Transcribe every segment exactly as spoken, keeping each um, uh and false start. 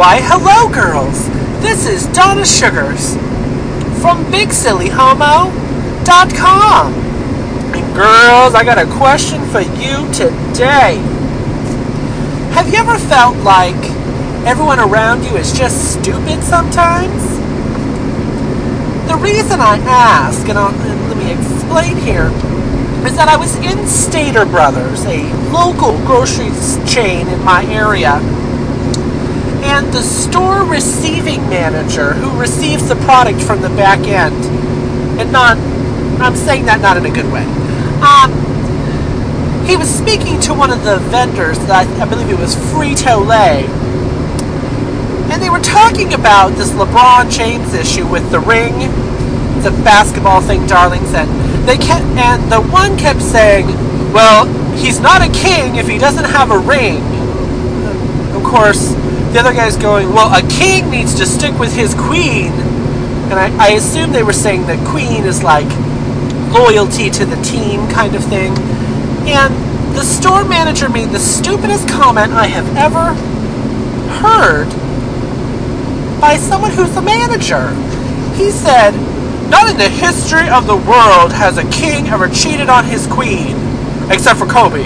Why, hello, girls. This is Donna Sugars from Big Silly Homo dot com. And girls, I got a question for you today. Have you ever felt like everyone around you is just stupid sometimes? The reason I ask, and, I'll, and let me explain here, is that I was in Stater Brothers, a local grocery chain in my area, and the store receiving manager who receives the product from the back end, and not, I'm saying that not in a good way, um, he was speaking to one of the vendors, that I, I believe it was Frito-Lay, and they were talking about this LeBron James issue with the ring, the basketball thing, darlings, and they kept, and the one kept saying, well, he's not a king if he doesn't have a ring. Of course, the other guy's going, well, a king needs to stick with his queen. And I, I assume they were saying that queen is like loyalty to the team kind of thing. And the store manager made the stupidest comment I have ever heard by someone who's a manager. He said, not in the history of the world has a king ever cheated on his queen, except for Kobe.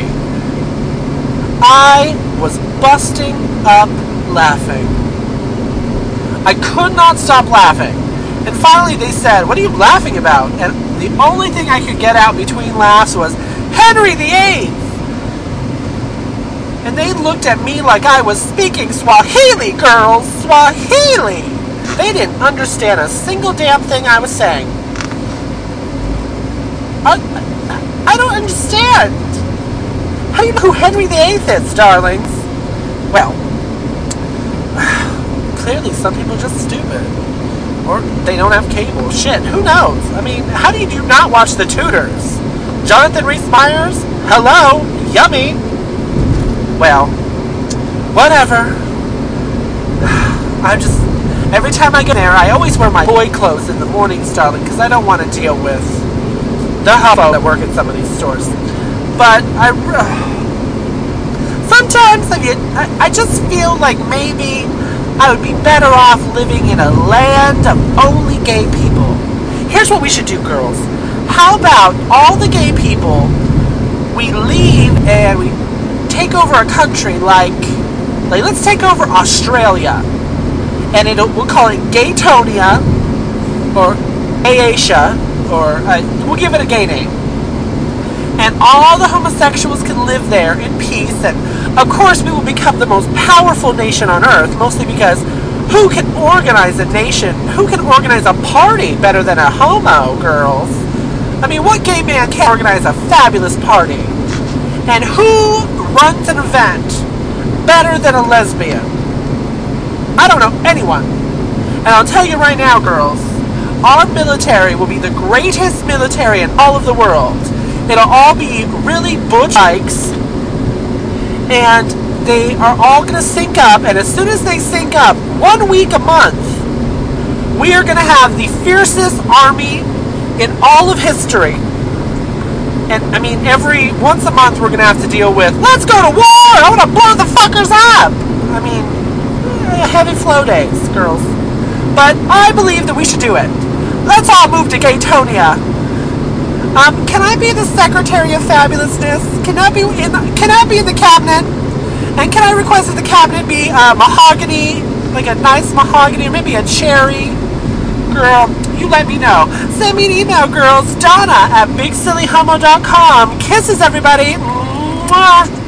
I was busting up laughing. I could not stop laughing. And finally they said, what are you laughing about? And the only thing I could get out between laughs was, Henry the Eighth! And they looked at me like I was speaking Swahili, girls! Swahili! They didn't understand a single damn thing I was saying. I, I don't understand. How do you know who Henry the Eighth is, darlings? Well, clearly some people are just stupid. Or they don't have cable. Shit, who knows? I mean, how do you do not watch The Tudors? Jonathan Rhys-Meyers? Hello? Yummy. Well, whatever. I'm just... Every time I get there, I always wear my boy clothes in the mornings, darling, because I don't want to deal with the hobo that work at some of these stores. But I... Sometimes I, get, I, I just feel like maybe I would be better off living in a land of only gay people. Here's what we should do, girls. How about all the gay people, we leave and we take over a country like... Like, let's take over Australia. And it'll, we'll call it Gaytonia, or Gayasia, or uh, we'll give it a gay name. And all the homosexuals can live there in peace, and of course we will become the most powerful nation on earth, mostly because who can organize a nation, who can organize a party better than a homo, girls? I mean, what gay man can organize a fabulous party? And who runs an event better than a lesbian? I don't know anyone. And I'll tell you right now, girls, our military will be the greatest military in all of the world. It'll all be really butch bikes, and they are all going to sync up, and as soon as they sync up, one week a month, we are going to have the fiercest army in all of history. And, I mean, every, once a month we're going to have to deal with, let's go to war! I want to blow the fuckers up! I mean... heavy flow days, girls. But I believe that we should do it. Let's all move to Gaytonia. Um, can I be the Secretary of Fabulousness? Can I be in? Can I be in the cabinet? And can I request that the cabinet be uh, mahogany, like a nice mahogany, or maybe a cherry? Girl, you let me know. Send me an email, girls. Donna at Big Silly Homo dot com. Kisses, everybody. Mwah.